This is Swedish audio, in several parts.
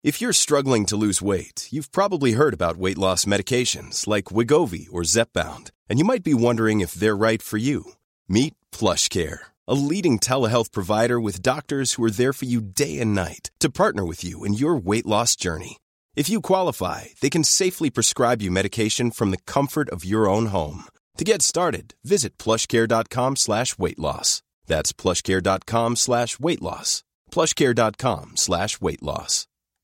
If you're struggling to lose weight, you've probably heard about weight loss medications like Wegovy or Zepbound, and you might be wondering if they're right for you. Meet PlushCare, a leading telehealth provider with doctors who are there for you day and night to partner with you in your weight loss journey. If you qualify, they can safely prescribe you medication from the comfort of your own home. To get started, visit plushcare.com/weightloss. That's plushcare.com/weightloss. plushcare.com/weightloss.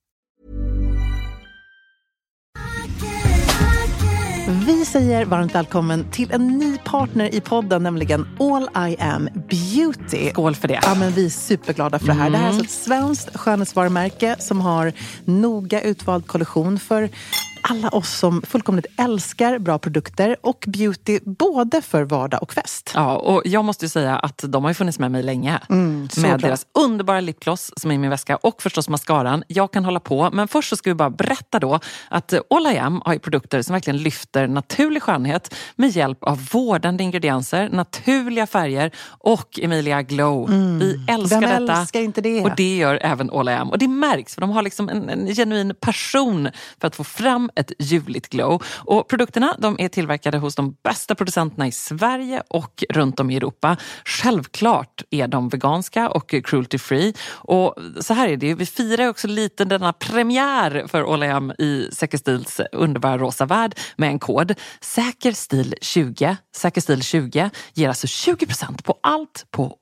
Vi säger varmt välkommen till en ny partner i podden, nämligen All I Am Beauty. Skål för det. Ja, men vi är superglada för det här. Det här är alltså ett svenskt skönhetsvarumärke som har noga utvald kollektion för alla oss som fullkomligt älskar bra produkter och beauty både för vardag och fest. Ja, och jag måste ju säga att de har ju funnits med mig länge. Med deras underbara lipgloss som är i min väska och förstås mascaran. Jag kan hålla på, men först så ska vi bara berätta då att All I Am har ju produkter som verkligen lyfter naturlig skönhet med hjälp av vårdande ingredienser, naturliga färger och Emilia Glow. Vi älskar detta. Vem älskar inte det? Och det gör även All I Am. Och det märks för de har liksom en genuin passion för att få fram ett ljuvligt glow. Och produkterna, de är tillverkade hos de bästa producenterna i Sverige och runt om i Europa. Självklart är de veganska och cruelty free. Och så här är det ju, vi firar också lite denna premiär för All I Am i Säkerstils underbara rosa värld med en kod. Säkerstil20. Säkerstil20 ger alltså 20% på allt på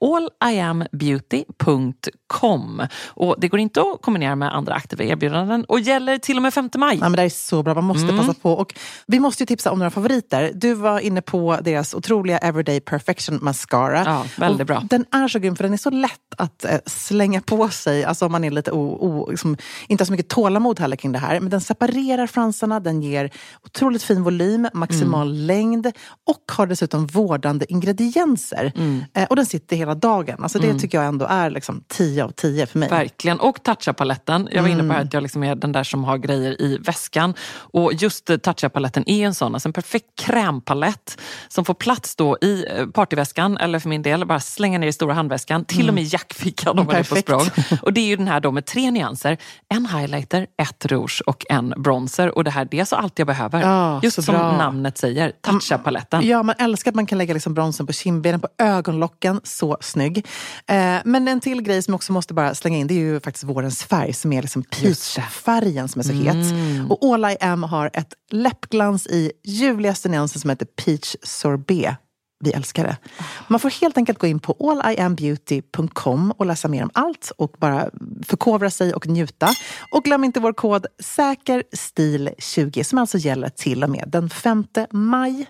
alliambeauty.com. Och det går inte att kombinera med andra aktiva erbjudanden och gäller till och med 5 maj. Ja, men det är så bra, man måste passa på. Och vi måste ju tipsa om några favoriter. Du var inne på deras otroliga Everyday Perfection Mascara. Ja, väldigt bra. Den är så grym för den är så lätt att slänga på sig. Alltså om man är lite liksom, inte har så mycket tålamod heller kring det här. Men den separerar fransarna, den ger otroligt fin volym, maximal längd och har dessutom vårdande ingredienser. Och den sitter hela dagen. Alltså det tycker jag ändå är liksom 10 av 10 för mig. Verkligen. Och Tatcha-paletten. Jag var inne på att jag liksom är den där som har grejer i väskan. Och just Tatcha-paletten är en sån. Alltså en perfekt krämpalett som får plats då i partyväskan. Eller för min del, bara slänga ner i stora handväskan. Till och med i jackfickan om man är på språng. Och det är ju den här då med 3 nyanser. En highlighter, 1 rouge och en bronzer. Och det här, det är så allt jag behöver. Ja, just som namnet säger. Tatcha-paletten. Ja, man älskar att man kan lägga liksom bronzen på kindbenen, på ögonlocken. Så snygg. Men en till grej som också måste bara slänga in, det är ju faktiskt vårens färg som är liksom peach-färgen som är så het. Och All I Am har ett läppglans i ljuvligaste nyansen som heter Peach Sorbet. Vi älskar det. Man får helt enkelt gå in på alliambeauty.com och läsa mer om allt och bara förkovra sig och njuta. Och glöm inte vår kod SÄKERSTIL20 som alltså gäller till och med den 5 maj.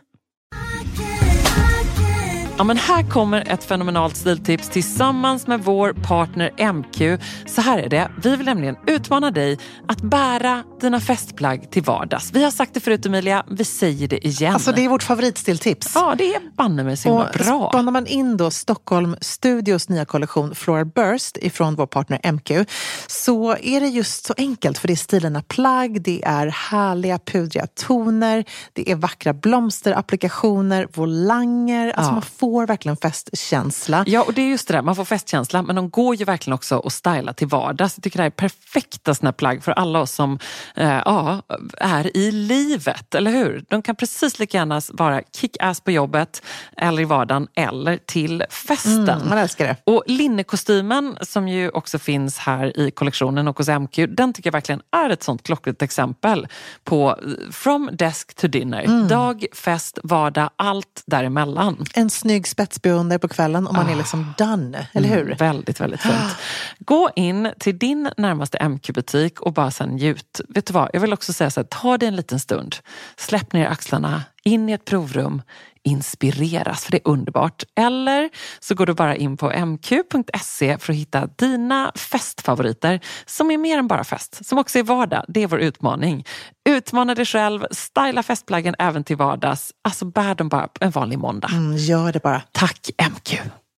Ja, men här kommer ett fenomenalt stiltips tillsammans med vår partner MQ. Så här är det. Vi vill nämligen utmana dig att bära dina festplagg till vardags. Vi har sagt det förut, Emilia. Vi säger det igen. Alltså det är vårt favoritstiltips. Ja, det är banne mig så himla bra. Och spanar man in då Stockholm Studios nya kollektion Floral Burst ifrån vår partner MQ, så är det just så enkelt. För det är stilarna plagg, det är härliga pudriga toner, det är vackra blomsterapplikationer, volanger. Alltså man får verkligen festkänsla. Ja, och det är just det där. Man får festkänsla, men de går ju verkligen också att styla till vardags. Jag tycker det här är perfekta såna plagg för alla oss som är i livet, eller hur? De kan precis lika gärna vara kick-ass på jobbet eller i vardagen eller till festen. Man älskar det. Och linnekostymen som ju också finns här i kollektionen och hos MQ, den tycker jag verkligen är ett sånt klockrent exempel på from desk to dinner. Dag, fest, vardag, allt däremellan. En snygg spetsbeundrar på kvällen och man är liksom done, eller hur? Väldigt, väldigt fint. Gå in till din närmaste MQ-butik och bara sen njut. Vet du vad, jag vill också säga så här, ta dig en liten stund. Släpp ner axlarna, in i ett provrum, inspireras, för det är underbart. Eller så går du bara in på mq.se för att hitta dina festfavoriter som är mer än bara fest, som också är vardag. Det är vår utmaning. Utmana dig själv, styla festplaggen även till vardags. Alltså bär dem bara en vanlig måndag. Gör det bara. Tack MQ.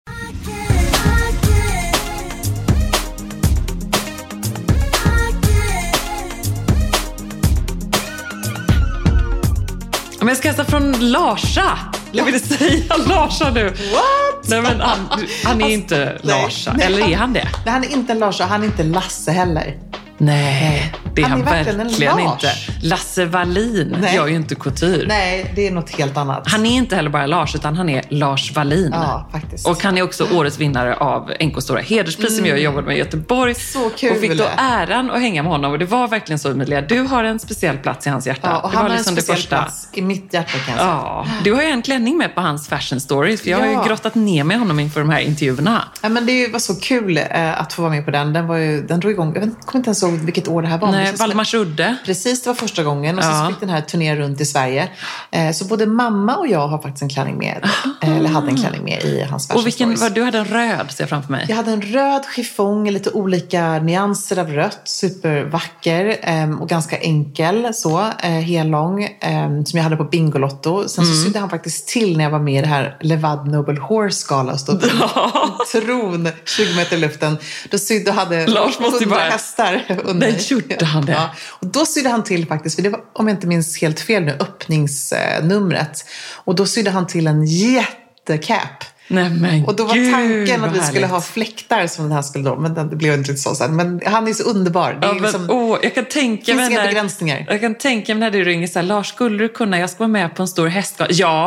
Men jag ska hälsa från Larsa. Jag vill säga Larsa nu. What? Nej, men han är inte Larsa. Eller är han det? Han är inte Larsa, han är inte Lasse heller. Nej, det är han verkligen inte. Lasse Wallin gör ju inte couture. Nej, det är något helt annat. Han är inte heller bara Lars, utan han är Lars Wallin. Ja, faktiskt. Och han är också årets vinnare av NK:s stora hederspris som jag jobbade med i Göteborg. Så kul. Och fick då äran att hänga med honom. Och det var verkligen så, Emilia. Du har en speciell plats i hans hjärta. Ja, och det han var har liksom en speciell det första. plats i mitt hjärta, kan jag säga. Ja, du har ju en klänning med på hans fashion stories. För jag har ju grottat ner med honom inför de här intervjuerna. Ja, men det var så kul att få vara med på den. Den drog igång. Jag kommer inte ens ihåg vilket år det här var. Nej, Valdemarsudde. Precis, det var första gången. Och så fick den här turnén runt i Sverige. Så både mamma och jag har faktiskt en klänning med. Eller hade en klänning med i hans fashion stories. Du hade en röd, ser jag framför mig. Jag hade en röd chiffong, lite olika nyanser av rött. Supervacker och ganska enkel. Hellång. Som jag hade på Bingolotto. Sen så sydde han faktiskt till när jag var med i det här Levad Noble Horse Gala. Stod på tron 20 meter i luften. Då sydde och hade Lars måste 100 hästar under. Nej, gjorde han det? Ja. Och då sydde han till faktiskt, för det var, om jag inte minns helt fel nu, öppningsnumret. Och då sydde han till en jättecap. Nej, men och då var tanken att vi skulle ha fläktar som den här skulle då, men det blev inte så sen. Men han är så underbar. Det är liksom, jag kan tänka mig inga begränsningar. Jag kan tänka mig när du ringer så här: Lars, skulle du kunna, jag ska vara med på en stor hästgala.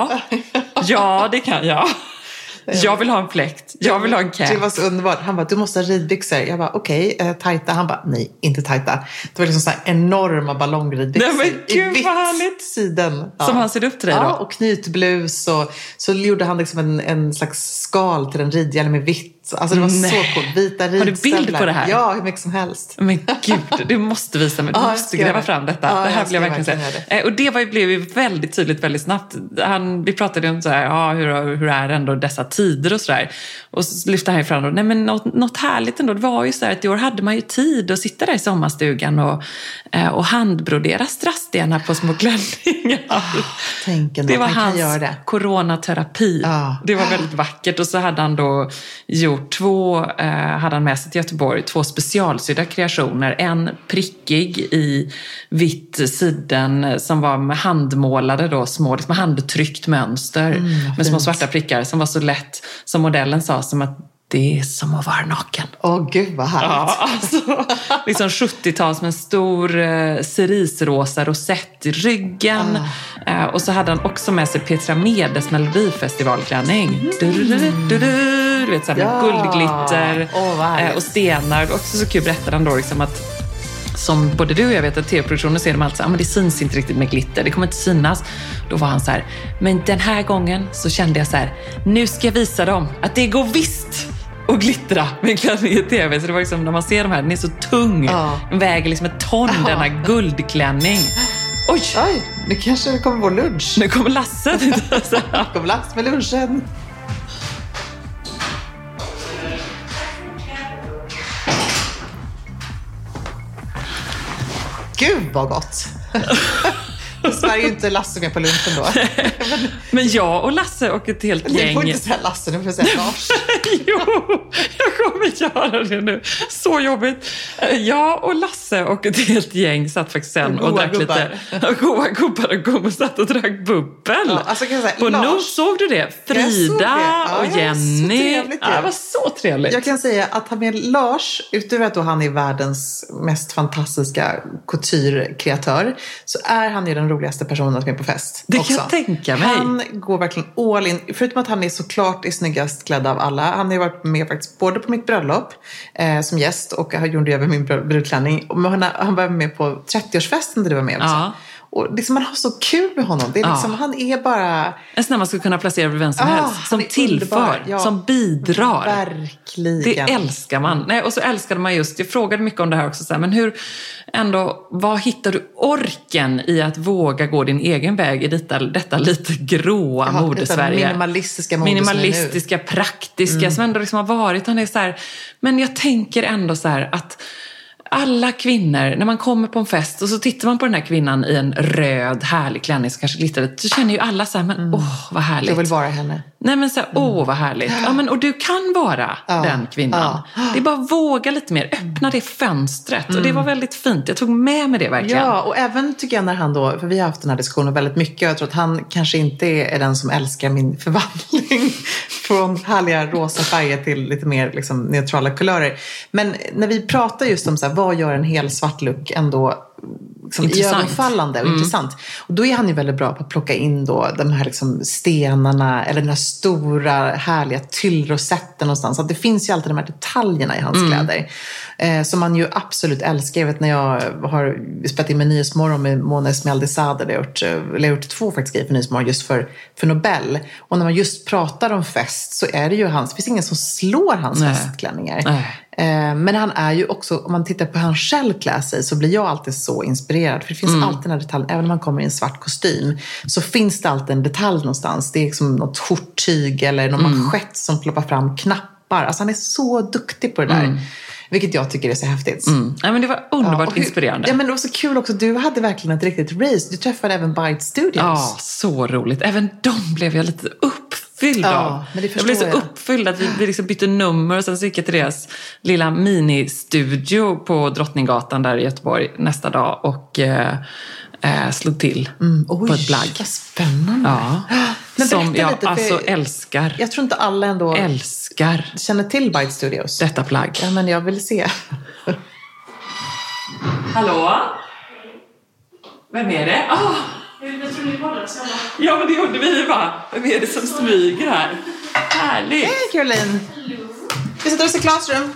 Ja, det kan jag. Jag vill ha en fläkt. Jag vill ha en cap. Det var så underbart. Han bara, du måste ha ridbyxor. Jag bara, okej, tajta. Han bara, nej, inte tajta. Det var liksom så här enorma ballongridbyxor. Nej, men gud, vad härligt. Siden. Ja. Som han ser upp till dig då? Ja, och knytblus. Och så gjorde han liksom en slags skal till en ridhjälm med vitt. Alltså det var så coolt. Vita ridstövlar. Har du bild på det här? Ja, hur mycket som helst. Men gud, du måste visa mig. Du måste gräva fram detta. Ja, det här blev verkligen så. Och det blev ju väldigt tydligt, väldigt snabbt. Vi pratade om så här, hur är det ändå dessa tider och sådär. Och så lyfte han fram då, nej men något härligt ändå. Det var ju så här att i år hade man ju tid att sitta där i sommarstugan och handbrodera strassstenar på små klänningar. Tänk ändå, det var hans göra det. coronaterapi. Ja. Det var väldigt vackert. Och så hade han då hade han med sig till Göteborg 2 specialsydda kreationer. En prickig i vitt siden som var med handmålade då, små, liksom handtryckt mönster med små svarta prickar som var så lätt, som modellen sa, som att det är som att vara naken. Gud vad härligt. Ja, alltså, liksom 70-tals med en stor cerisrosa rosett i ryggen. Och så hade han också med sig Petra Medes melodifestivalklänning. Du vet, så här, med guldglitter och stenar. Också så kul berättade han då liksom att, som både du och jag vet att tv-produktionen ser de alltid så här, men det syns inte riktigt med glitter, det kommer inte synas. Då var han så här, men den här gången så kände jag så här, nu ska jag visa dem att det går visst och glittra med klänning i tv. Så det var liksom, när man ser de här, den är så tung. Den väger liksom ett ton, denna guldklänning. Oj, nu kanske det kommer vår lunch. Nu kommer Lasse. Nu kommer Lasse med lunchen. Gud vad gott. Sverige är ju inte Lasse med på lunchen då. Men jag och Lasse och ett helt gäng. Du får inte säga Lasse, nu får du säga Lars. Jo, jag kommer göra det nu. Så jobbigt. Jag och Lasse och ett helt gäng satt faktiskt sen och drack lite goa gubbar och kom och satt och drack bubbel. Ja, alltså kan jag säga, på Lars, Nord, såg du det? Frida och Jenny. Det var så trevligt. Jag kan säga att han med Lars, utöver att då han är världens mest fantastiska couture-kreatör, så är han ju den roligaste personen som är på fest. Det också. kan jag tänka mig. Han går verkligen all in. Förutom att han är såklart snyggast klädd av alla. Han har ju varit med faktiskt både på mitt bröllop som gäst och jag gjorde över min brudklänning. Han var med på 30-årsfesten där du var med också. Ja. Och liksom, man har så kul med honom. Det är liksom, han är bara... En sån man skulle kunna placera vid vem som helst. Som tillför, som bidrar. Verkligen. Det älskar man. Nej, och så älskade man just, jag frågade mycket om det här också. Så här, men vad hittar du orken i att våga gå din egen väg i detta lite gråa modesverige? Minimalistiska, praktiska. Som ändå liksom har varit. Han är så här, men jag tänker ändå så här att alla kvinnor, när man kommer på en fest och så tittar man på den här kvinnan i en röd härlig klänning som kanske glittrar, så känner ju alla så här, men vad härligt. Jag vill vara henne. Nej men så här, vad härligt. Ja, men, och du kan vara den kvinnan. Det är bara att våga lite mer, öppna det fönstret. Och det var väldigt fint, jag tog med mig det verkligen. Ja, och även tycker jag när han då, för vi har haft den här diskussionen väldigt mycket, och jag tror att han kanske inte är den som älskar min förvandling från härliga rosa färger till lite mer liksom neutrala kulörer. Men när vi pratar just om så här, vad gör en hel svart look ändå liksom ögonfallande och intressant. Och då är han ju väldigt bra på att plocka in då de här liksom stenarna eller den här stora härliga tyllrosetten någonstans. Så att det finns ju alltid de här detaljerna i hans kläder som man ju absolut älskar. Jag vet när jag har spelat in med Nyhetsmorgon med Mona Esmeralda, jag har gjort 2 faktiskt grejer för Nyhetsmorgon just för Nobel. Och när man just pratar om fest så är det ju hans, det finns ingen som slår hans festklänningar. Men han är ju också, om man tittar på hur han själv klär sig, så blir jag alltid så inspirerad. För det finns alltid den här detaljen, även om man kommer i en svart kostym, så finns det alltid en detalj någonstans. Det är liksom något skjorttyg eller någon manschett som ploppar fram knappar. Alltså han är så duktig på det där. Vilket jag tycker är så häftigt. Ja, men det var underbart inspirerande. Ja, men det var så kul också. Du hade verkligen ett riktigt race. Du träffade även Byte Studios. Ja, så roligt. Även de blev jag lite uppfylld av. Jag blev så uppfylld att vi liksom bytte nummer. Och sen så gick jag till deras lilla mini-studio på Drottninggatan där i Göteborg nästa dag. Och slog till på ett plagg. Vad spännande. Ja. Men som jag lite, alltså älskar. Jag tror inte alla ändå känner till Byte Studios. Detta plagg. Ja, men jag vill se. Hallå? Vem är det? Jag tror ni poddade så. Ja, men det gjorde vi, va? Vem är det som smyger här? Härligt. Hej, Caroline. Vi sätter oss i Classroom.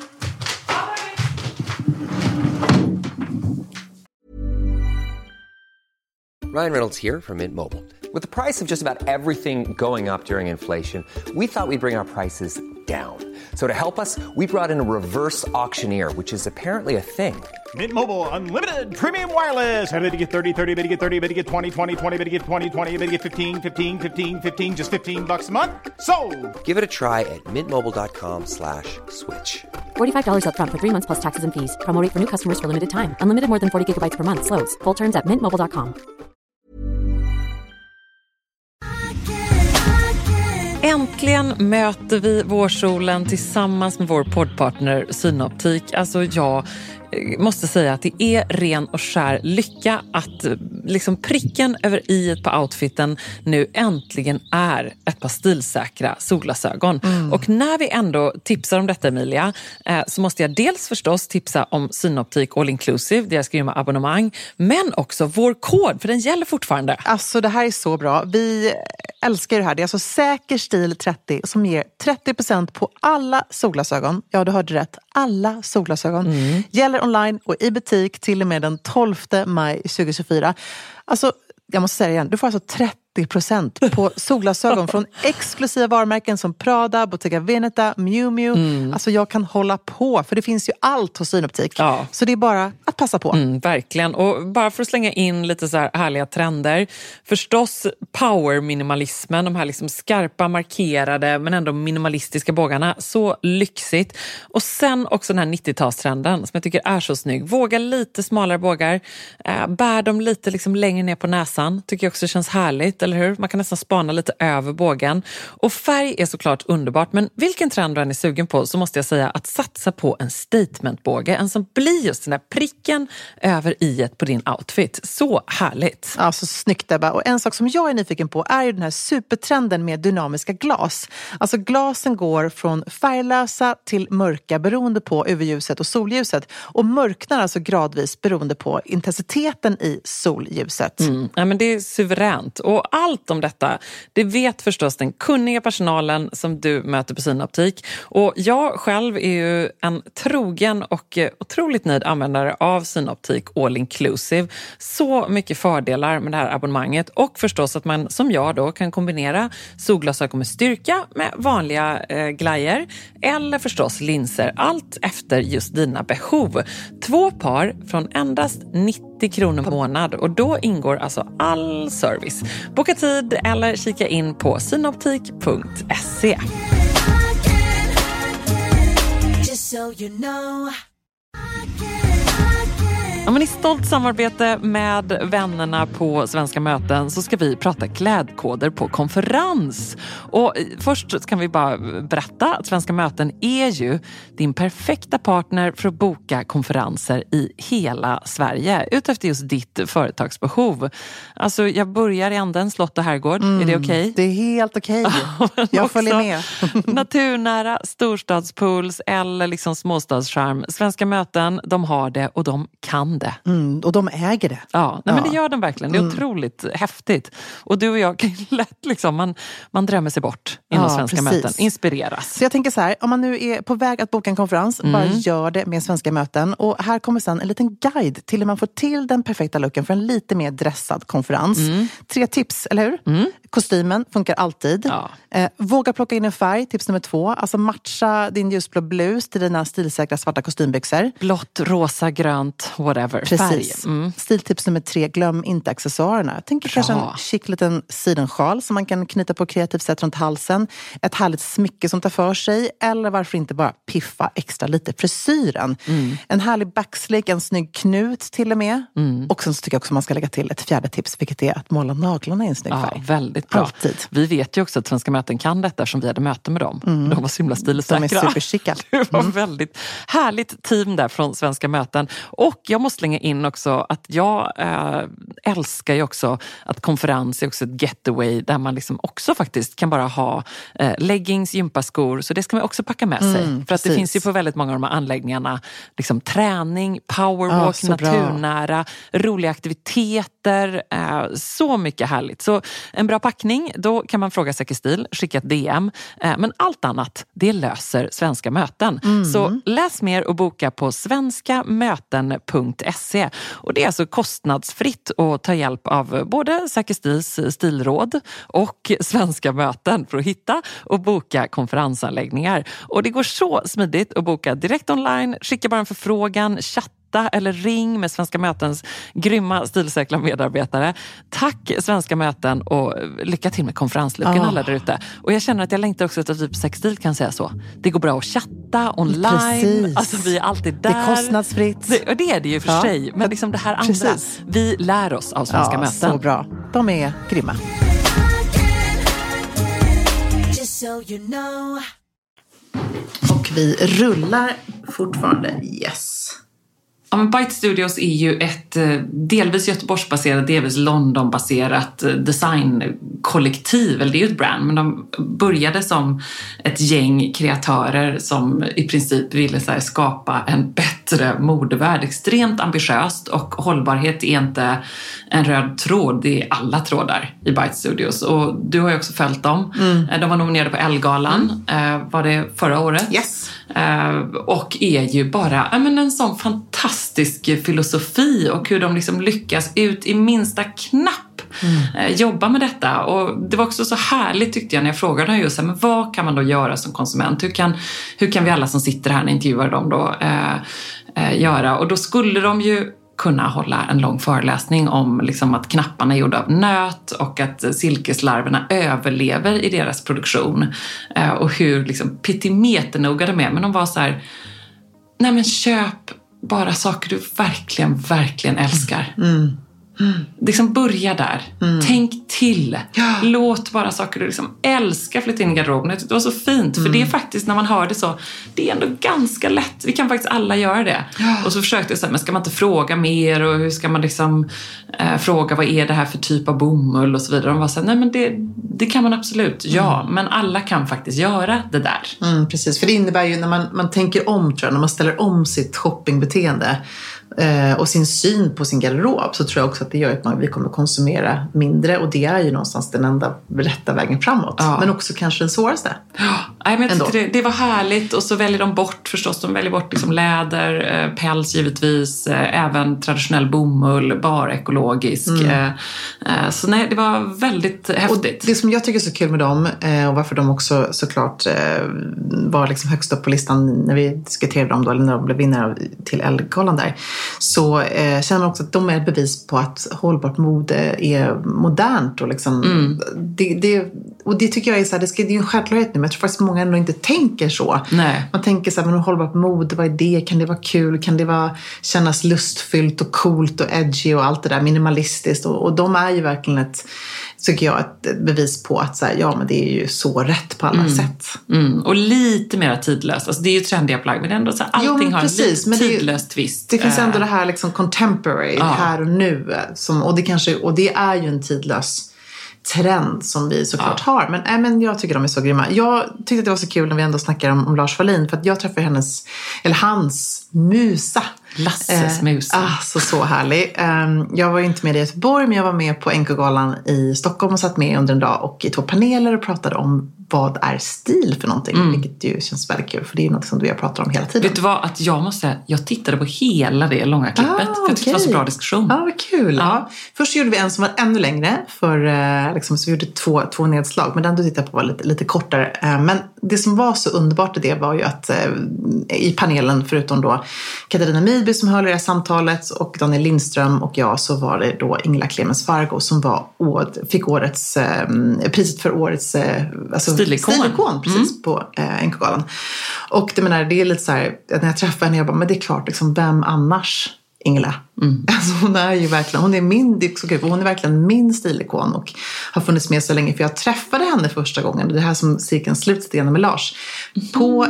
Ryan Reynolds here from Mint Mobile. With the price of just about everything going up during inflation, we thought we'd bring our prices down. So to help us, we brought in a reverse auctioneer, which is apparently a thing. Mint Mobile Unlimited Premium Wireless. How to get 30, 30, bit to get 30, bit to get 20, 20, 20, bit to get 20, 20, bit to get 15, 15, 15, 15, just $15 a month? Sold! Give it a try at mintmobile.com/switch. $45 up front for 3 months plus taxes and fees. Promo rate for new customers for limited time. Unlimited more than 40 gigabytes per month. Slows full terms at mintmobile.com. Äntligen möter vi vårsolen tillsammans med vår poddpartner Synoptik. Alltså jag måste säga att det är ren och skär lycka att liksom pricken över i på outfiten nu äntligen är ett par stilsäkra solglasögon. Och när vi ändå tipsar om detta, Emilia, så måste jag dels förstås tipsa om Synoptik All Inclusive, deras grymma abonnemang, men också vår kod, för den gäller fortfarande. Alltså det här är så bra. Vi älskar det här. Det är alltså Säker stil 30 som ger 30% på alla solglasögon. Ja, du hörde rätt. Alla solglasögon. Gäller online och i butik till och med den 12 maj 2024. Alltså, jag måste säga det igen. Du får alltså 30% på solglasögon från exklusiva varumärken som Prada, Bottega Veneta, Miu Miu. Alltså jag kan hålla på, för det finns ju allt hos Synoptik. Ja. Så det är bara att passa på. Verkligen. Och bara för att slänga in lite så här härliga trender. Förstås power-minimalismen, de här liksom skarpa, markerade men ändå minimalistiska bågarna. Så lyxigt. Och sen också den här 90-talstrenden som jag tycker är så snygg. Våga lite smalare bågar. Bär dem lite liksom längre ner på näsan. Tycker jag också känns härligt, eller hur? Man kan nästan spana lite över bågen. Och färg är såklart underbart, men vilken trend du än är sugen på så måste jag säga att satsa på en statementbåge. En som blir just den där pricken över i-et på din outfit. Så härligt. Ja, så snyggt Ebba. Och en sak som jag är nyfiken på är ju den här supertrenden med dynamiska glas. Alltså glasen går från färglösa till mörka beroende på UV-ljuset och solljuset. Och mörknar alltså gradvis beroende på intensiteten i solljuset. Ja, men det är suveränt. Och allt om detta, det vet förstås den kunniga personalen som du möter på Synoptik. Och jag själv är ju en trogen och otroligt nöjd användare av Synoptik All Inclusive. Så mycket fördelar med det här abonnemanget. Och förstås att man som jag då kan kombinera solglasögon med styrka med vanliga glajer. Eller förstås linser. Allt efter just dina behov. 2 par från endast 90 kronor per månad. Och då ingår alltså all service. Boka tid eller kika in på synoptik.se. Ja, men i stolt samarbete med vännerna på Svenska möten så ska vi prata klädkoder på konferens. Och först kan vi bara berätta att Svenska möten är ju din perfekta partner för att boka konferenser i hela Sverige utefter just ditt företagsbehov. Alltså jag börjar i änden slott och herrgård. Är det okej? Det är helt okej. Jag följer med. Naturnära, storstadspools eller liksom småstadscharm. Svenska möten, de har det och de kan det. Och de äger det. Ja, men det gör de verkligen. Det är otroligt häftigt. Och du och jag kan lätt liksom, man drömmer sig bort inom Svenska möten. Inspireras. Så jag tänker så här, om man nu är på väg att boka en konferens, bara gör det med Svenska möten. Och här kommer sen en liten guide till hur man får till den perfekta looken för en lite mer dressad konferens. 3 tips, eller hur? Kostymen funkar alltid. Ja. Våga plocka in en färg, tips nummer 2. Alltså matcha din ljusblå blus till dina stilsäkra svarta kostymbyxor. Blått, rosa, grönt, whatever. Precis. Färg. Stiltips nummer 3, glöm inte accessoarerna. Jag tänker kanske en chic liten sidensjal som man kan knyta på kreativt sätt runt halsen. Ett härligt smycke som tar för sig. Eller varför inte bara piffa extra lite frisyren. En härlig backslick, en snygg knut till och med. Och sen så tycker jag också man ska lägga till ett 4:e tips, vilket är att måla naglarna i en snygg färg. Väldigt bra. Alltid. Vi vet ju också att Svenska möten kan detta som vi hade möte med dem. De var så himla stilsäkra. De är superchicka. Det var väldigt härligt team där från Svenska möten. Och jag måste slänga in också att jag älskar ju också att konferens är också ett getaway där man liksom också faktiskt kan bara ha leggings, gympaskor. Så det ska man också packa med sig. För att det finns ju på väldigt många av de här anläggningarna liksom träning, powerwalk, naturnära, roliga aktiviteter. Så mycket härligt. Så en bra packning, då kan man fråga Säker stil, skicka ett DM. Men allt annat, det löser Svenska möten. Så läs mer och boka på svenskamöten.se. Och det är alltså kostnadsfritt att ta hjälp av både Säker stils stilråd och Svenska möten för att hitta och boka konferensanläggningar. Och det går så smidigt att boka direkt online, skicka bara en förfrågan, chatta eller ring med Svenska mötens grymma stilsäkra medarbetare. Tack Svenska möten och lycka till med konferenslucken alla där ute. Och jag känner att jag längtar också att typ Sexstil kan säga så. Det går bra att chatta online. Precis. Alltså vi är alltid där. Det är kostnadsfritt. Det är det ju för sig. Men liksom det här andra. Vi lär oss av Svenska möten. Så bra. De är grymma. Och vi rullar fortfarande. Yes. Ja, men Byte Studios är ju ett delvis Göteborgsbaserat, delvis Londonbaserat designkollektiv. Eller det är ju ett brand, men de började som ett gäng kreatörer som i princip ville så här, skapa en bättre modevärld. Extremt ambitiöst, och hållbarhet är inte en röd tråd, det är alla trådar i Byte Studios. Och du har ju också följt dem. De var nominerade på Ellegalan, var det förra året? Yes. Och är ju bara en sån fantastisk filosofi, och hur de liksom lyckas ut i minsta knapp jobba med detta. Och det var också så härligt tyckte jag när jag frågade just men vad kan man då göra som konsument? Hur kan vi alla som sitter här och intervjuar dem då göra? Och då skulle de ju kunna hålla en lång föreläsning om liksom att knapparna är gjorda av nöt och att silkeslarverna överlever i deras produktion. Och hur liksom petimeternoga de är. Men de var så här, nej men köp bara saker du verkligen, verkligen älskar. Liksom börja där. Tänk till. Låt bara saker du liksom älskar flytta in i garderoben. Det var så fint. För det är faktiskt, när man hör det så, det är ändå ganska lätt. Vi kan faktiskt alla göra det. Och så försökte jag säga, men ska man inte fråga mer? Och hur ska man liksom fråga, vad är det här för typ av bomull? Och så vidare. De var så här, nej men det kan man absolut. Ja, men alla kan faktiskt göra det där. Precis, för det innebär ju när man tänker om, tror jag, när man ställer om sitt shoppingbeteende och sin syn på sin garderob, så tror jag också att det gör att vi kommer konsumera mindre, och det är ju någonstans den enda rätta vägen framåt, men också kanske den svåraste. Men jag tyckte det var härligt. Och så väljer de bort förstås, de väljer bort liksom läder, päls givetvis, även traditionell bomull, bara ekologisk. Så nej, det var väldigt häftigt. Och det som jag tycker är så kul med dem, och varför de också såklart var liksom högst upp på listan när vi diskuterade dem då, eller när de blev vinnare till Ellegalan där, så känner man också att de är ett bevis på att hållbart mode är modernt och liksom, och det tycker jag är så här, det är ju en självklarhet nu, men jag tror faktiskt många ändå inte tänker så. Nej. Man tänker så här, men hållbart mode, vad är det? Kan det vara kul? Kan det kännas lustfyllt och coolt och edgy och allt det där, minimalistiskt? Och de är ju verkligen tycker jag, ett bevis på att så här, ja, men det är ju så rätt på alla sätt. Och lite mer tidlöst. Alltså det är ju trendiga plagg, men ändå så här, allting har en lite tidlös twist. Det finns ändå det här liksom contemporary, här och nu. Och det är ju en tidlös trend som vi såklart har. Men jag tycker de är så grymma. Jag tyckte att det var så kul när vi ändå snackar om Lars Wallin, för att jag träffade hans musa. Lasses musa. Så härlig. Jag var ju inte med i Göteborg, men jag var med på NK-galan i Stockholm och satt med under en dag och i 2 paneler och pratade om vad är stil för någonting, vilket ju känns väldigt kul, för det är något som vi har pratat om hela tiden. Vet du vad, att jag tittade på hela det långa klippet, för jag tyckte det var så bra diskussion. Ja, vad kul. Ja. Först gjorde vi en som var ännu längre, så vi gjorde två nedslag, men den du tittade på var lite kortare. Men det som var så underbart i det var ju att i panelen, förutom då Katarina Midby som höll det här samtalet och Daniel Lindström och jag, så var det då Ingela Clemens Fargo som fick priset för årets stilikon precis på NK-galan. Och det är lite så här, när jag träffade henne, jag bara, men det är klart, liksom, vem annars Ingela? Alltså hon är ju verkligen, det är så kul, hon är verkligen min stilikon och har funnits med så länge, för jag träffade henne första gången, det här som cirkeln sluts igenom med Lars, på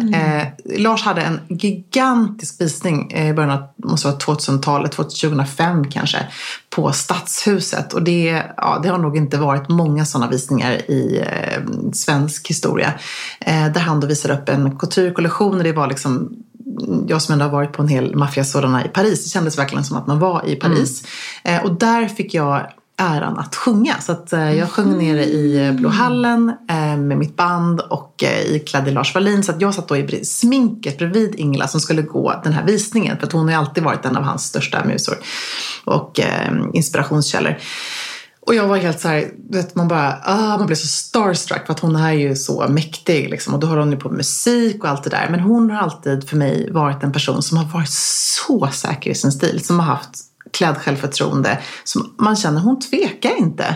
Lars hade en gigantisk visning i början av 2000-talet, 2005 kanske, på Stadshuset, och det har nog inte varit många sådana visningar i svensk historia, där han då visade upp en couture-kollektion, och det var liksom, jag som ändå har varit på en hel maffia sådana i Paris, det kändes verkligen som att man var i Paris. Och där fick jag äran att sjunga. Så att jag sjöng nere i Blå hallen med mitt band och iklädd i Lars Wallin. Så att jag satt då i sminket bredvid Ingela som skulle gå den här visningen. För att hon har ju alltid varit en av hans största musor och inspirationskällor. Och jag var helt så här, man blev så starstruck, för att hon är ju så mäktig liksom, och då håller hon ju på musik och allt det där. Men hon har alltid för mig varit en person som har varit så säker i sin stil, som har haft klädsjälvförtroende, som man känner, hon tvekar inte.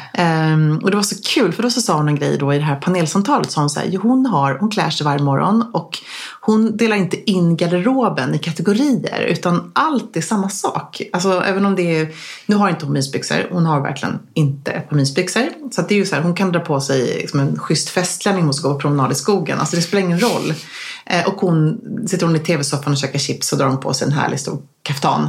Och det var så kul, för då så sa hon en grej då i det här panelsamtalet, så hon så här, hon klär sig varje morgon och hon delar inte in garderoben i kategorier, utan allt är samma sak. Alltså även om det är, nu har inte hon mysbyxor, hon har verkligen inte ett par mysbyxor, så att det är ju så här, hon kan dra på sig liksom en schysst festklänning och ska gå på promenad i skogen, alltså det spelar ingen roll. Och sitter hon i tv-soffan och käkar chips och drar hon på sig en härlig stor kaftan.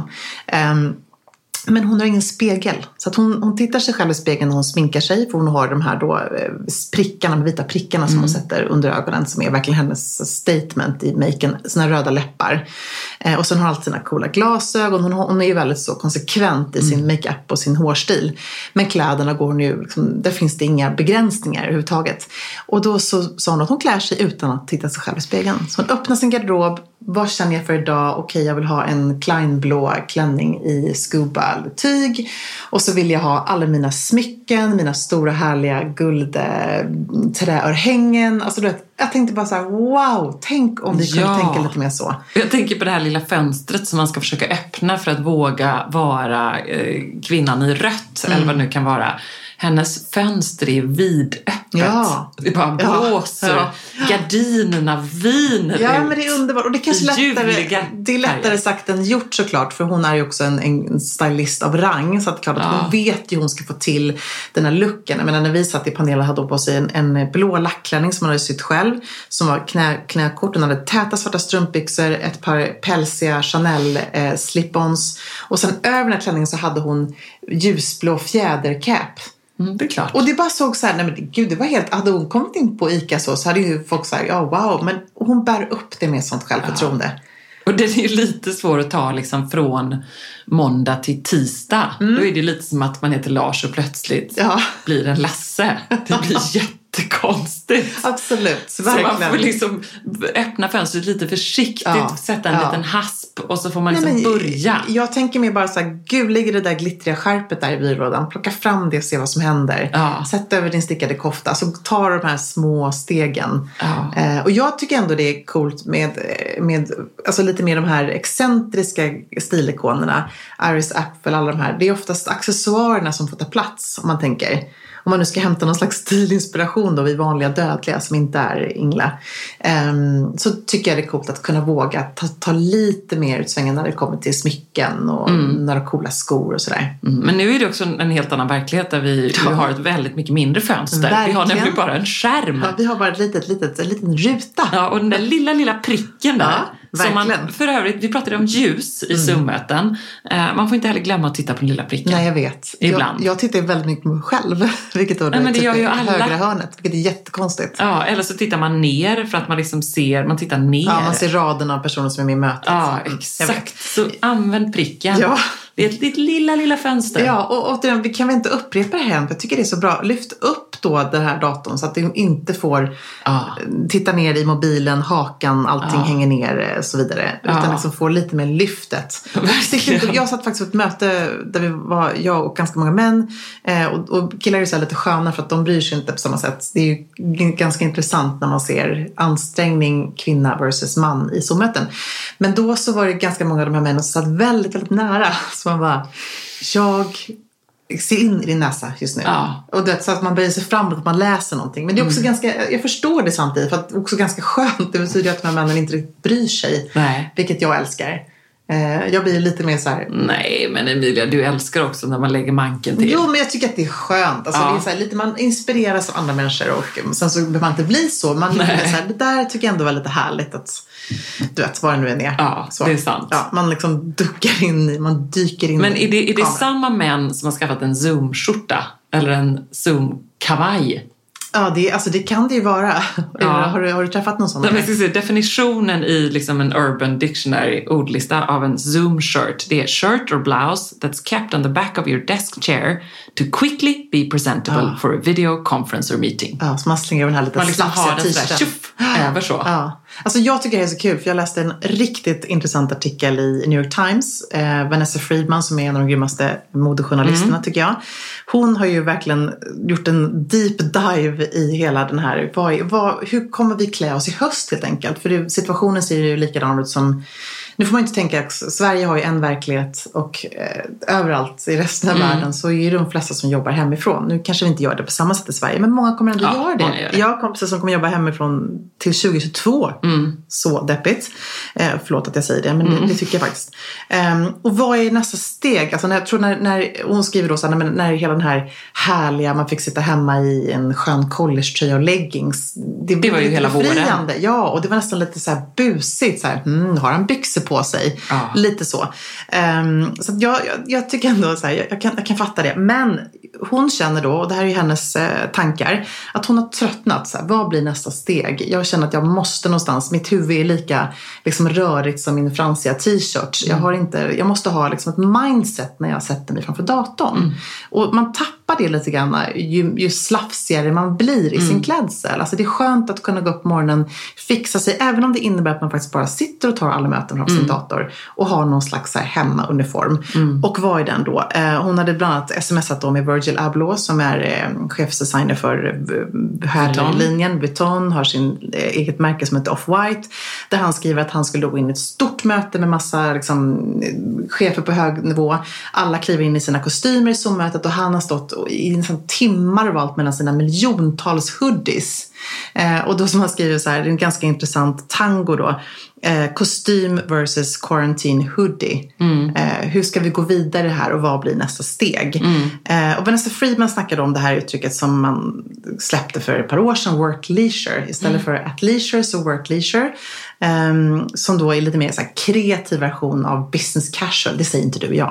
Men hon har ingen spegel. Så att hon tittar sig själv i spegeln när hon sminkar sig. För hon har de här då vita prickarna som hon sätter under ögonen, som är verkligen hennes statement i maken, sina röda läppar. Och sen har hon alltid sina coola glasögon. Hon är ju väldigt så konsekvent i sin makeup och sin hårstil. Men kläderna går hon ju, liksom, där finns det inga begränsningar överhuvudtaget. Och då så sa hon att hon klär sig utan att titta sig själv i spegeln. Så hon öppnar sin garderob. Vad känner jag för idag? Okej, jag vill ha en Klein-blå klänning i scuba-tyg. Och så vill jag ha alla mina smycken, mina stora härliga guldträörhängen. Alltså du vet, jag tänkte bara så här, wow, tänk om vi kunde tänka lite mer så. Jag tänker på det här lilla fönstret som man ska försöka öppna för att våga vara kvinnan i rött, eller vad det nu kan vara. Hennes fönster är vidöppet. Ja. Det bara blåser. Gardinerna viner. Ja, men det är underbart. Och det är kanske lättare sagt än gjort såklart. För hon är ju också en stylist av rang. Så att klart att hon vet ju hon ska få till den här looken. Jag menar, när vi satt i panelen hade hon på sig en blå lackklänning som hon hade sytt själv. Som var knäkort. Hon hade täta svarta strumpbyxor. Ett par pälsiga Chanel slip-ons. Och sen över den här klänningen så hade hon ljusblå fjädercap. Det är klart. Och det bara såg så här, nej men gud, det var helt, hade hon kommit in på ICA så hade ju folk sagt, ja wow, men hon bär upp det med sånt självförtroende. Ja. Och det är ju lite svårt att ta liksom från måndag till tisdag. Då är det lite som att man heter Lars och plötsligt blir en Lasse. Det blir jättekonstigt. Absolut, så verkligen. man får liksom öppna fönstret lite försiktigt, sätta en liten hasp och så får man liksom börja. Jag tänker mig bara så här, gud, ligger det där glittriga skärpet där i byrålådan, plocka fram det och se vad som händer. Sätt över din stickade kofta, så tar de här små stegen. Och jag tycker ändå det är coolt med alltså lite mer de här excentriska stilikonerna, Iris Apfel, alla de här. Det är oftast accessoarerna som får ta plats, om man tänker. Om man nu ska hämta någon slags stilinspiration då, vid vanliga dödliga som inte är Ingla, så tycker jag det är coolt att kunna våga ta lite mer utsvängen när det kommer till smycken och några coola skor och sådär. Men nu är det också en helt annan verklighet där vi har ett väldigt mycket mindre fönster. Verkligen. Vi har nämligen bara en skärm. Ja, vi har bara en liten ruta. Ja, och den där lilla pricken där. Som man, för övrigt, vi pratade om ljus i Zoom-möten. Man får inte heller glömma att titta på den lilla pricken. Nej, jag vet. Ibland. Jag tittar väldigt mycket på mig själv. Vilket då men det gör ju alla. Högra hörnet, vilket är jättekonstigt. Ja, eller så tittar man ner för att man liksom man tittar ner. Ja, man ser raden av personer som är med i mötet. Ja, exakt. Så använd pricken. Ja. Det är ett lilla fönster. Ja, och vi kan väl inte upprepa det här. Jag tycker det är så bra. Lyft upp då den här datorn så att du inte får titta ner i mobilen, hakan, allting hänger ner och så vidare. Utan liksom får lite mer lyftet. Jag satt faktiskt på ett möte där vi var, jag och ganska många män. Och killar är så här lite sköna för att de bryr sig inte på samma sätt. Det är ju ganska intressant när man ser ansträngning kvinna versus man i Zoom-möten. Men då så var det ganska många av de här männen som satt väldigt, väldigt nära. Så man bara, jag ser in i din näsa just nu. Och det, så att man böjer sig framåt, att man läser någonting. Men det är också ganska, jag förstår det samtidigt, för att det är också ganska skönt. Det betyder att de här männen inte riktigt bryr sig. Nej. Vilket jag älskar. Jag blir lite mer så här. Nej, men Emilia, du älskar också när man lägger manken till. Jo, men jag tycker att det är skönt. Alltså, det är så här, lite, man inspireras av andra människor. Och sen så behöver man inte bli så. Man så här, det där tycker jag ändå var lite härligt. Att, du vet, vad det nu än är. Ja, så. Det är sant. Ja, man liksom man dyker in. Men är det samma män som har skaffat en Zoom-skjorta? Eller en Zoom-kavaj? Ja, det kan det ju vara. Ja. Har du träffat någon sån? Definitionen i liksom en Urban Dictionary ordlista av en Zoom shirt, det är shirt or blouse that's kept on the back of your desk chair to quickly be presentable for a video conference or meeting. Ja, så man slänger den här lite slafsiga t-shirten över så. Ja. Alltså jag tycker det är så kul, för jag läste en riktigt intressant artikel i New York Times. Vanessa Friedman, som är en av de grymmaste modejournalisterna tycker jag. Hon har ju verkligen gjort en deep dive i hela den här, hur kommer vi klä oss i höst helt enkelt? För situationen ser ju likadan ut som, nu får man inte tänka att Sverige har ju en verklighet och överallt i resten av världen så är ju de flesta som jobbar hemifrån. Nu kanske vi inte gör det på samma sätt i Sverige, men många kommer ändå göra det. Jag har kompisar som kommer jobba hemifrån till 2022. Så deppigt. Förlåt att jag säger det, men det tycker jag faktiskt. Och vad är nästa steg? Alltså när hon skriver då så här, när hela den här härliga, man fick sitta hemma i en skön collegetröja och leggings. Det var ju hela våren. Ja, och det var nästan lite så här busigt. Så här, har han byxor på sig? Lite så. Så att jag tycker ändå så här, jag kan fatta det. Men hon känner då, och det här är ju hennes tankar, att hon har tröttnat. Så här, vad blir nästa steg? Jag känner att jag måste någonstans, mitt huvud är lika liksom rörigt som min fransiga t-shirt. Jag måste ha liksom ett mindset när jag sätter mig framför datorn. Och man tappar det lite grann ju slafsigare man blir i sin klädsel. Alltså det är skönt att kunna gå upp på morgonen, fixa sig, även om det innebär att man faktiskt bara sitter och tar alla möten från sin dator och har någon slags så här hemmauniform. Och vad är den då? Hon hade bland annat smsat då med Virgil Abloh, som är chefsdesigner för herrlinjen Vuitton, har sin eget märke som heter Off-White, där han skriver att han skulle gå in i ett stort möte med massa liksom, chefer på hög nivå. Alla kliver in i sina kostymer i Zoom-mötet och han har stått i liksom timmar och valt mellan sina miljontals hoodies. Och då som han skriver så här, det är en ganska intressant tango då. Kostym versus quarantine hoodie. Hur ska vi gå vidare här och vad blir nästa steg? Och Vanessa Friedman snackade om det här uttrycket som man släppte för ett par år sedan, work leisure. Istället för at leisure så work leisure. Som då är lite mer så här kreativ version av business casual. Det säger inte du och jag.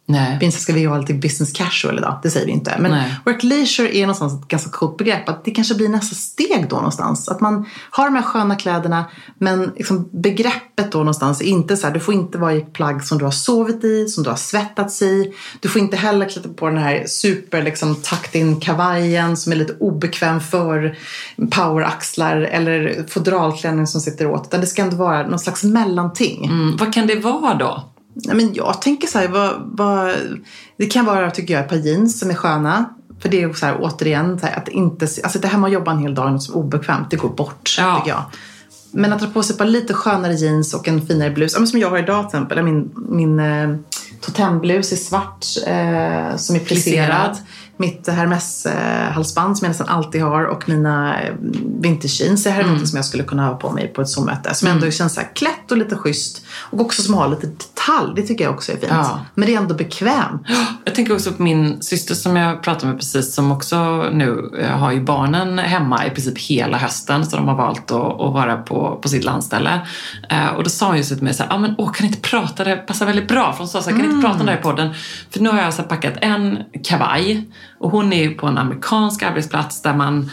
Vinst ska vi ha lite business casual idag, det säger vi inte. Men work leisure är någonstans ett ganska coolt begrepp. Att det kanske blir nästa steg då någonstans. Att man har de här sköna kläderna, men liksom begreppet då någonstans är inte så här, du får inte vara i ett plagg som du har sovit i, som du har svettats i. Du får inte heller klättra på den här super liksom tucked in kavajen som är lite obekväm för poweraxlar eller fodralklänning som sitter åt. Utan det ska ändå vara någon slags mellanting. Vad kan det vara då? Nej, men jag tänker så här, det kan vara, tycker jag, ett par jeans som är sköna. För det är så här, återigen, så här, att inte, alltså det här med att jobba en hel dag är något som är obekvämt, det går bort, tycker jag. Men att dra på sig bara lite skönare jeans och en finare blus. Som jag har idag till exempel, min totemblus är svart som är plisserad. Mitt Hermes-halsband som jag nästan alltid har och mina vinterjeans. Det här är något som jag skulle kunna ha på mig på ett Zoom-möte. Som ändå känns så här klätt och lite schysst. Och också som har lite detalj. Det tycker jag också är fint. Ja. Men det är ändå bekvämt. Jag tänker också på min syster som jag pratade med precis. Som också nu har ju barnen hemma i princip hela hösten. Så de har valt att vara på sitt landställe. Och då sa hon ju så till mig så här, men kan ni inte prata? Det passar väldigt bra. För hon sa så här, kan ni inte prata om det här i podden? För nu har jag så här packat en kavaj. Och hon är ju på en amerikansk arbetsplats där man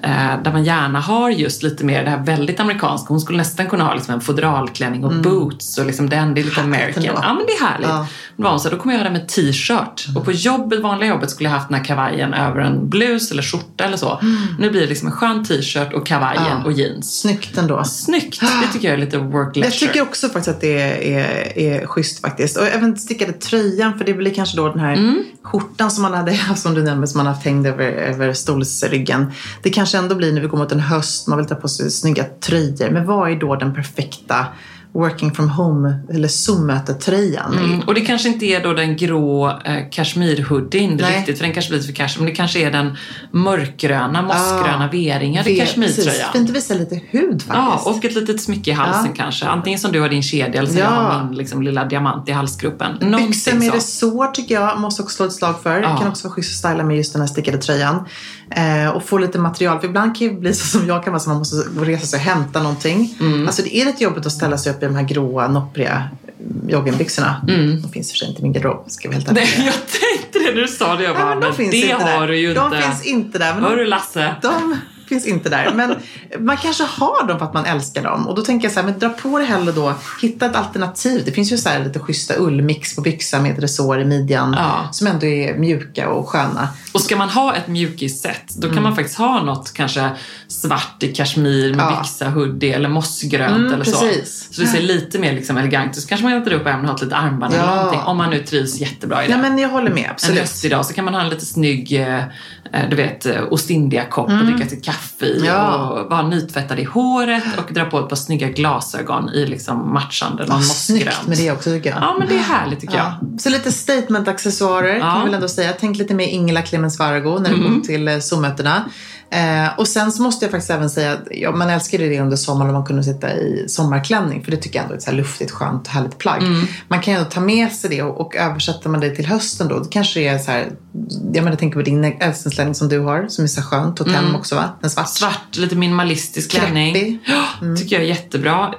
gärna har just lite mer det här väldigt amerikanska. Hon skulle nästan kunna ha liksom en fodralklänning och boots och liksom det är lite American. Ja, men det är härligt. Ja. Så då kommer jag ha det med t-shirt. Och på vanliga jobbet skulle jag haft den här kavajen över en blus eller skjorta eller så. Nu blir det liksom en skön t-shirt och kavajen och jeans. Snyggt ändå. Snyggt, det tycker jag är lite work leisure. Jag tycker också faktiskt att det är schysst faktiskt. Och även stickade tröjan, för det blir kanske då den här skjortan som man hade, som du nämnde, som man har haft hängd över stolsryggen. Det kanske ändå blir när vi går mot en höst, man vill ta på sig snygga tröjor. Men vad är då den perfekta working from home eller Zoom-mötetröjan? Och det kanske inte är då den grå kashmir-hoodien riktigt, för den kanske blir för cash, men det kanske är den mörkgröna, mossgröna V-ringade kashmirtröjan. För inte visa lite hud faktiskt. Ja, och ett litet smycke i halsen kanske. Antingen som du har din kedja eller så jag har min liksom, lilla diamant i halsgruppen. Byxor med resår tycker jag måste också slå ett slag för. Det kan också vara schysst att styla med just den här stickade tröjan. Och få lite material. För ibland kan det bli så som jag kan vara, så man måste resa sig och hämta någonting. Alltså det är lite jobbigt att ställa sig upp i de här gråa, noppriga joggingbyxorna. De finns för sig inte i min garderob, ska vi helt enkelt. Nej, jag tänkte det när du sa det. Jag bara, men det har du ju inte. De finns inte där. Hör du, Lasse? De finns inte där. Men man kanske har dem för att man älskar dem. Och då tänker jag så här, men dra på det hellre då. Hitta ett alternativ. Det finns ju så här lite schyssta ullmix på byxan med resår i midjan. Som ändå är mjuka och sköna. Och ska man ha ett mjukissätt, då kan man faktiskt ha något kanske svart i kashmir med byxa, hoodie eller mossgrönt eller precis. Så det ser lite mer liksom elegant. Så kanske man hämtar upp och även har ett litet armband eller någonting. Om man nu trivs jättebra i det. Ja, men jag håller med, absolut. En höstidag så kan man ha en lite snygg, du vet, Ostindia-kopp och dricka sitt kaffe i. Och vara nytvättad i håret och dra på ett par snygga glasögon i liksom matchande någon mossgrönt. Snyggt med det också tycker jag. Ja, men det är härligt tycker jag. Så lite statement-accessoarer kan jag väl ändå säga. Tänk lite mer Ingela Clemens Fargo när du går till Zoom-mötena. Och sen så måste jag faktiskt även säga att man älskar det under sommaren när man kunde sitta i sommarklänning, för det tycker jag ändå är ett så här luftigt, skönt och härligt plagg. Man kan ju ta med sig det och översätter man det till hösten då, det kanske är så här, jag tänker på din älsklingsklänning som du har som är så skönt, totem också va? Den svart, lite minimalistisk klänning. Tycker jag är jättebra.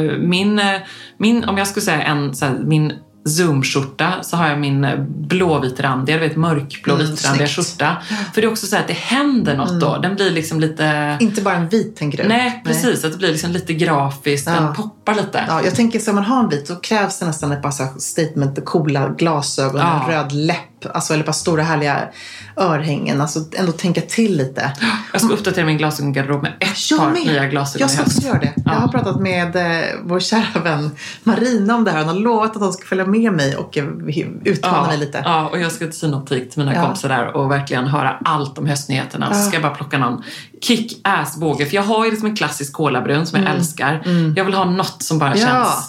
Min om jag skulle säga min Zoom-skjorta, så har jag min blåvitrandiga, mörkblåvitrandiga skjorta. För det är också så att det händer något då. Den blir liksom lite... Inte bara en vit, tänker du? Nej, precis. Att det blir liksom lite grafiskt. Den poppar lite. Ja, jag tänker så om man har en vit så krävs det nästan ett par statement, coola glasögon, en röd läpp. Alltså, eller bara stora härliga örhängen. Alltså ändå tänka till lite. Jag ska uppdatera min glasögongarderob med ett par nya glasögon. Jag ska också göra det. Jag har pratat med vår kära vän Marina om det här. Hon har lovat att hon ska följa med mig och utmana mig lite. Ja, och jag ska till synoptik till mina kompisar där och verkligen höra allt om höstnyheterna. Så ska jag bara plocka någon kick-ass-båge. För jag har ju liksom en klassisk kolabrun som jag älskar. Jag vill ha något som bara känns...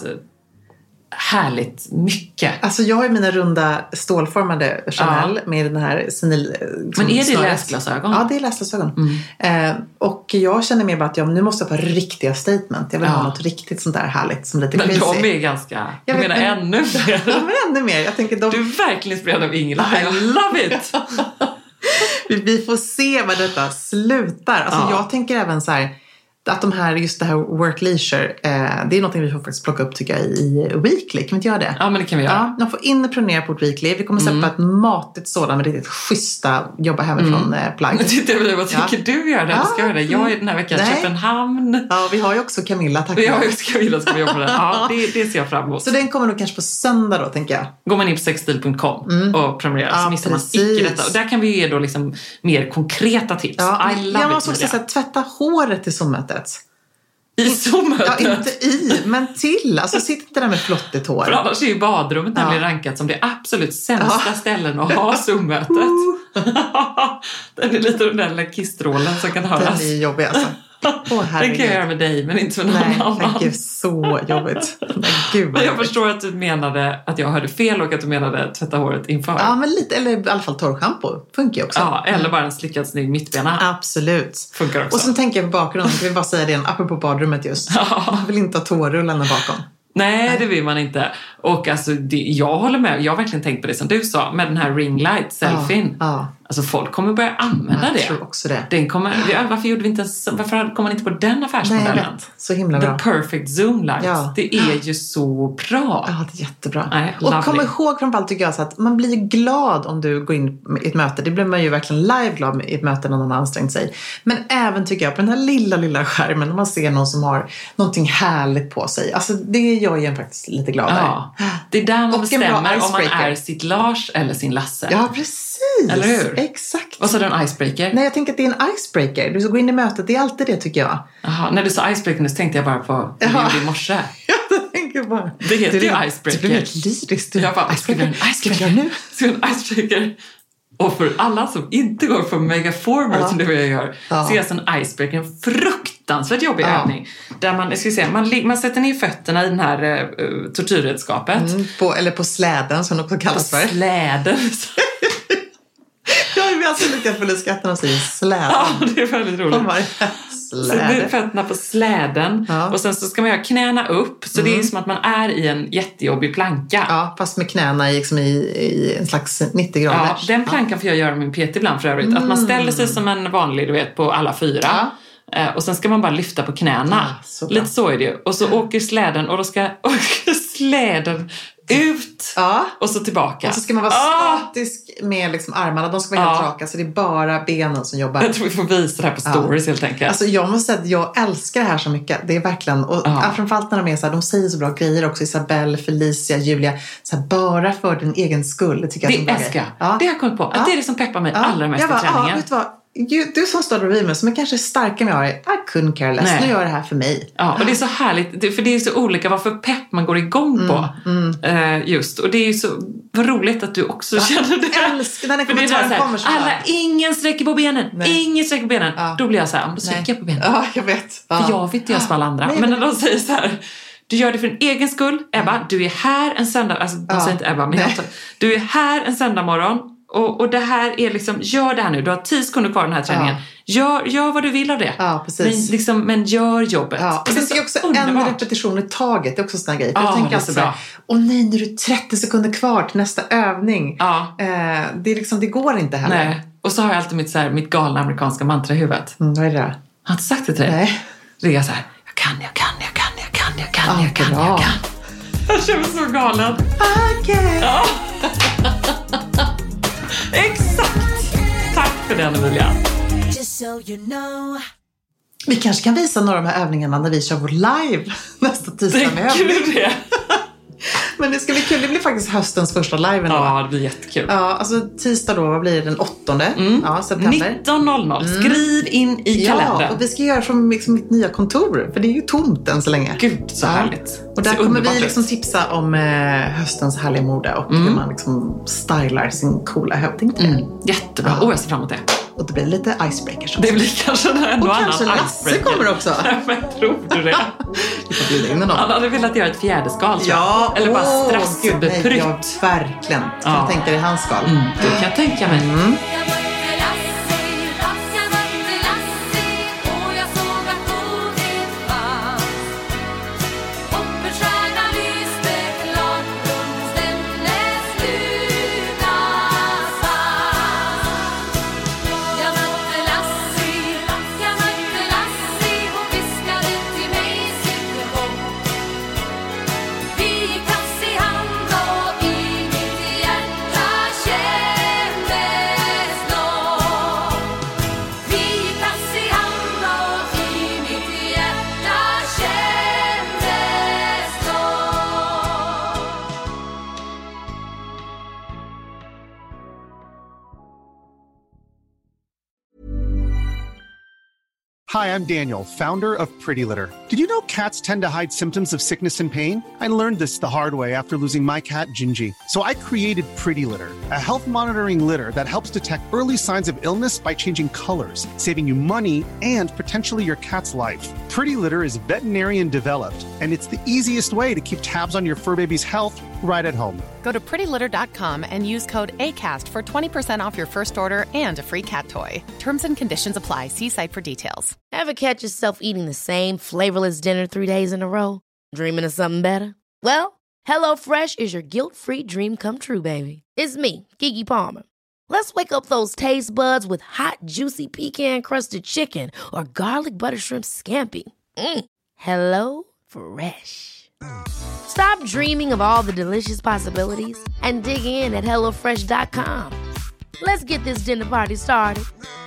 härligt mycket. Alltså jag har ju mina runda stålformade Chanel med den här senil... Men är det läsglasögon? Ja, det är läsglasögon. Och jag känner mer bara att nu måste jag ha riktiga statement. Jag vill ha något riktigt sånt där härligt som lite crazy. Men de är ganska... Jag menar ännu mer. De är ännu mer. Jag tänker Du är verkligen inspirerad av Ingela. I love it! Vi får se vad detta slutar. Alltså jag tänker även så här... att de här, just det här work leisure, det är någonting vi får faktiskt plocka upp tycker jag i Weekly. Kan vi inte göra det? Ja, men det kan vi göra. Ja, de får in och prenumerera på Weekly. Vi kommer släppa ett matigt sådant med riktigt schyssta jobba hemifrån plagg. Vad tänker du göra det? Ska jag göra det? Jag är den här veckan i Köpenhamn. Ja, vi har ju också Camilla. Tack. Vi har ju också Camilla som jobbar på den. Ja, det ser jag fram emot. Så den kommer nog kanske på söndag då, tänker jag. Går man in på sexstil.com och prenumererar så missar man icke detta. Och där kan vi ge då liksom mer konkreta tips. Ja, I love jag it, måste också säga, tvätta håret i Zoom-mötet. I Zoom-mötet? Ja, inte i, men till. Alltså sitt inte där med flottigt hår. För annars är ju badrummet nämligen rankat som det absolut sämsta ställen att ha Zoom-mötet. Den är lite den där kissstrålen som kan höras. Den är jobbig alltså. Den kan jag göra med dig men inte med någon annan. Nej, gud, så jobbigt. Nej, gud, men jag förstår att du menade att jag hörde fel och att du menade tvätta håret inför. Ja, men lite, eller i alla fall torrschampo. Funkar ju också. Ja, eller bara en slickad snygg mittbena. Absolut. Funkar också. Och sen tänker jag på bakgrunden, jag vill bara säga det, apropå badrummet just. Man vill inte ha tårrullarna bakom. Nej, det vill man inte. Och alltså, jag håller med. Jag har verkligen tänkt på det som du sa. Med den här ringlight selfien. Ja. Alltså folk kommer börja använda det. Jag tror också det. Den kommer, varför gjorde vi inte varför kom man inte på den affärsmodellen? Nej, jag vet. Så himla bra. The perfect zoom light. Ja. Det är ju så bra. Ja, det är jättebra. Nej, och kom ihåg framförallt tycker jag så att man blir glad om du går in i ett möte. Det blir man ju verkligen live-glad i ett möte när någon har ansträngt sig. Men även tycker jag på den här lilla skärmen när man ser någon som har någonting härligt på sig. Alltså det gör ju en faktiskt lite gladare. Ja, det är där man och bestämmer om man är sitt Lars eller sin Lasse. Ja, precis. Eller hur? Exakt. Vad sa du, en icebreaker? Nej, jag tänker att det är en icebreaker. Du ska gå in i mötet, det är alltid det tycker jag. Jaha, när du sa icebreaker så tänkte jag bara på det du gjorde i morse. Jag tänker bara. Det heter ju icebreaker. Det blir helt lyriskt. Jag bara, ska vi göra en icebreaker nu? Ska vi göra en icebreaker? Och för alla som inte går på megaformer som det jag gör, så är alltså en icebreaker en fruktansvärt jobbig övning. Där man sätter ner fötterna i den här tortyrredskapet. Eller på släden som det också kallas för. Släden. Jag är alltså lika full i skatten och säger släden. Ja, det är väldigt roligt. Så det är fötterna på släden. Och sen så ska man göra knäna upp. Så det är som att man är i en jättejobbig planka. Ja, fast med knäna i en slags 90 grader. Ja, den plankan får jag göra med min PT ibland för övrigt. Att man ställer sig som en vanlig, du vet, på alla fyra. Och sen ska man bara lyfta på knäna. Lite så är det. Och så åker släden och då ska släden ut och så tillbaka. Och så ska man vara statisk med liksom armarna. De ska vara helt raka så det är bara benen som jobbar. Jag tror vi får visa det här på stories helt enkelt. Alltså jag måste säga att jag älskar det här så mycket. Det är verkligen, och framförallt när de är så här, de säger så bra grejer också. Isabelle, Felicia, Julia. Så här, bara för din egen skull. Det tycker jag det älskar jag. Det har jag kommit på. Att det är det som peppar mig allra mest i träningen. Vet du vad? Du som står bredvid mig som är kanske starkare än jag är. I couldn't care less. Nu gör jag det här för mig. Ja, och det är så härligt. För det är så olika vad för pepp man går igång på. Just. Och det är ju så roligt att du också känner det. Jag älskar den här kommentaren kommer så alla, ingen sträcker på benen. Ingen sträcker på benen. Då blir jag så här, då sträcker jag på benen. Ja, jag vet. För jag vet inte göra som alla andra. Men när de säger så här, du gör det för din egen skull. Ebba, du är här en söndag. Alltså, de säger inte Ebba, men du är här en söndag morgon. Och det här är liksom, gör det här nu. Du har 10 sekunder kvar den här träningen. Gör vad du vill av det. Ja, precis. Men gör jobbet. Ja, och sen ska jag också en repetition i taget. Det är också en sån här grej. För jag tänker alltså så här, nej, nu är det 30 sekunder kvar till nästa övning. Det är liksom, det går inte heller. Nej. Och så har jag alltid mitt galna amerikanska mantra i huvudet. Vad är det? Jag har inte sagt det till dig. Nej. Det är så här, jag kan. Jag känner mig så galen. Okay. Ja. Exakt. Tack för den, Emilia. Vi kanske kan visa några av de här övningarna när vi kör vår live nästa tisdag med övning. Det? Men det ska bli kul. Det blir faktiskt höstens första live ändå. Ja, det blir jättekul. Ja, alltså tisdag då, vad blir det? Den 8 september. 19.00. Skriv in i kalendern. Ja, och vi ska göra från liksom mitt nya kontor. För det är ju tomt än så länge. Gud, så härligt. Och där kommer vi liksom tipsa om höstens härliga mode och hur man liksom stylar sin coola hövding till det. Jättebra. Jag ser fram emot det. Och det blir lite icebreakers också. Det blir kanske en och kanske Lasse kommer också. Men tror du det? Vi får bjuda in någon. Han hade velat göra ett fjäderskal. Ja. Eller bara strassbeprytt. Ja, verkligen. Kan jag tänka dig hans skal? Det kan jag tänka mig. Hi, I'm Daniel, founder of Pretty Litter. Did you know cats tend to hide symptoms of sickness and pain? I learned this the hard way after losing my cat, Gingy. So I created Pretty Litter, a health monitoring litter that helps detect early signs of illness by changing colors, saving you money and potentially your cat's life. Pretty Litter is veterinarian developed, and it's the easiest way to keep tabs on your fur baby's health right at home. Go to prettylitter.com and use code ACAST for 20% off your first order and a free cat toy. Terms and conditions apply. See site for details. Ever catch yourself eating the same flavorless dinner 3 days in a row? Dreaming of something better? Well, HelloFresh is your guilt-free dream come true, baby. It's me, Keke Palmer. Let's wake up those taste buds with hot, juicy pecan-crusted chicken or garlic butter shrimp scampi. Hello Fresh. Stop dreaming of all the delicious possibilities and dig in at HelloFresh.com. Let's get this dinner party started.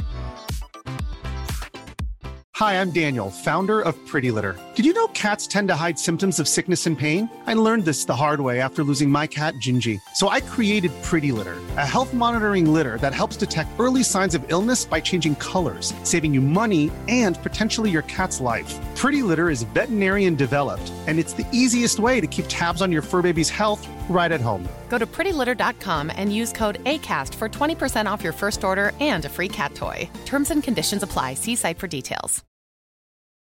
Hi, I'm Daniel, founder of Pretty Litter. Did you know cats tend to hide symptoms of sickness and pain? I learned this the hard way after losing my cat, Gingy. So I created Pretty Litter, a health monitoring litter that helps detect early signs of illness by changing colors, saving you money and potentially your cat's life. Pretty Litter is veterinarian developed, and it's the easiest way to keep tabs on your fur baby's health right at home. Go to prettylitter.com and use code ACAST for 20% off your first order and a free cat toy. Terms and conditions apply. See site for details.